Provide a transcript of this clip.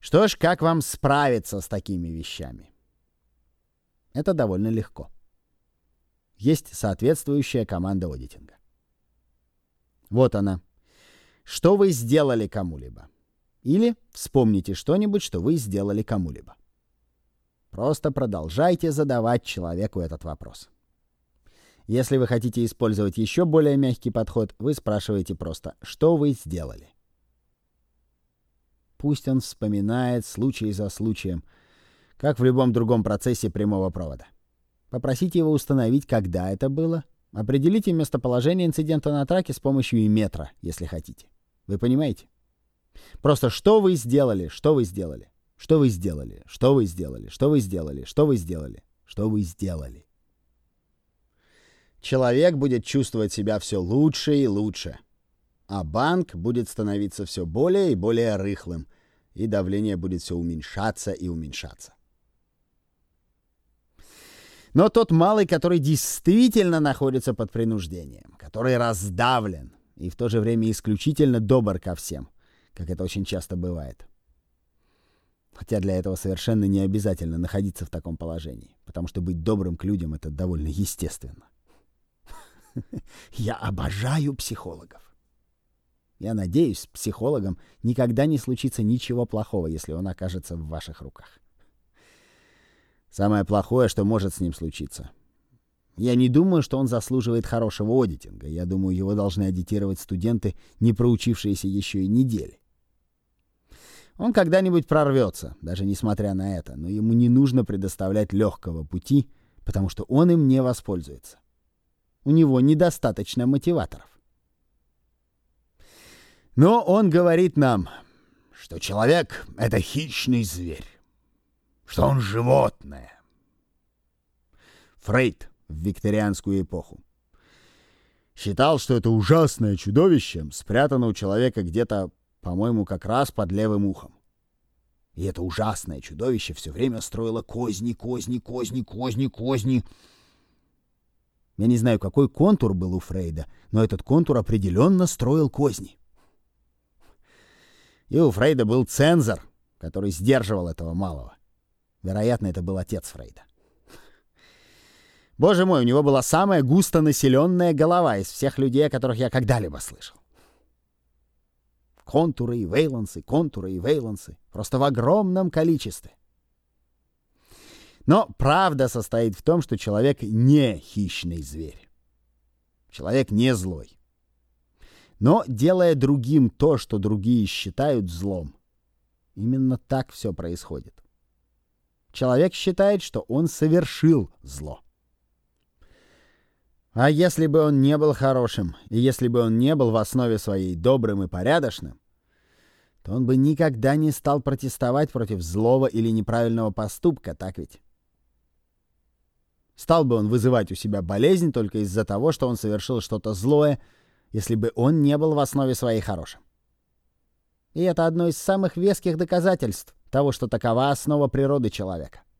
Что ж, как вам справиться с такими вещами? Это довольно легко. Есть соответствующая команда аудитинга. Вот она. Что вы сделали кому-либо? Или вспомните что-нибудь, что вы сделали кому-либо. Просто продолжайте задавать человеку этот вопрос. Если вы хотите использовать еще более мягкий подход, вы спрашиваете просто «что вы сделали?». Пусть он вспоминает случай за случаем, как в любом другом процессе прямого провода. Попросите его установить, когда это было. Определите местоположение инцидента на траке с помощью метра, если хотите. Вы понимаете? Просто что вы сделали, что вы сделали, что вы сделали, что вы сделали, что вы сделали, что вы сделали, что вы сделали. Человек будет чувствовать себя все лучше и лучше, а банк будет становиться все более и более рыхлым, и давление будет все уменьшаться и уменьшаться. Но тот малый, который действительно находится под принуждением, который раздавлен и в то же время исключительно добр ко всем, как это очень часто бывает. Хотя для этого совершенно не обязательно находиться в таком положении, потому что быть добрым к людям — это довольно естественно. Я обожаю психологов. Я надеюсь, с психологом никогда не случится ничего плохого, если он окажется в ваших руках. Самое плохое, что может с ним случиться. Я не думаю, что он заслуживает хорошего аудитинга. Я думаю, его должны аудитировать студенты, не проучившиеся еще и недели. Он когда-нибудь прорвется, даже несмотря на это, но ему не нужно предоставлять легкого пути, потому что он им не воспользуется. У него недостаточно мотиваторов. Но он говорит нам, что человек — это хищный зверь, что он животное. Фрейд в викторианскую эпоху считал, что это ужасное чудовище спрятано у человека где-то, по-моему, как раз под левым ухом. И это ужасное чудовище все время строило козни. Я не знаю, какой контур был у Фрейда, но этот контур определенно строил козни. И у Фрейда был цензор, который сдерживал этого малого. Вероятно, это был отец Фрейда. Боже мой, у него была самая густонаселенная голова из всех людей, о которых я когда-либо слышал. Контуры и вейлансы, просто в огромном количестве. Но правда состоит в том, что человек не хищный зверь. Человек не злой. Но делая другим то, что другие считают злом, именно так все происходит. Человек считает, что он совершил зло. А если бы он не был хорошим, и если бы он не был в основе своей добрым и порядочным, то он бы никогда не стал протестовать против злого или неправильного поступка, так ведь? Стал бы он вызывать у себя болезнь только из-за того, что он совершил что-то злое, если бы он не был в основе своей хорошим. И это одно из самых веских доказательств того, что такова основа природы человека.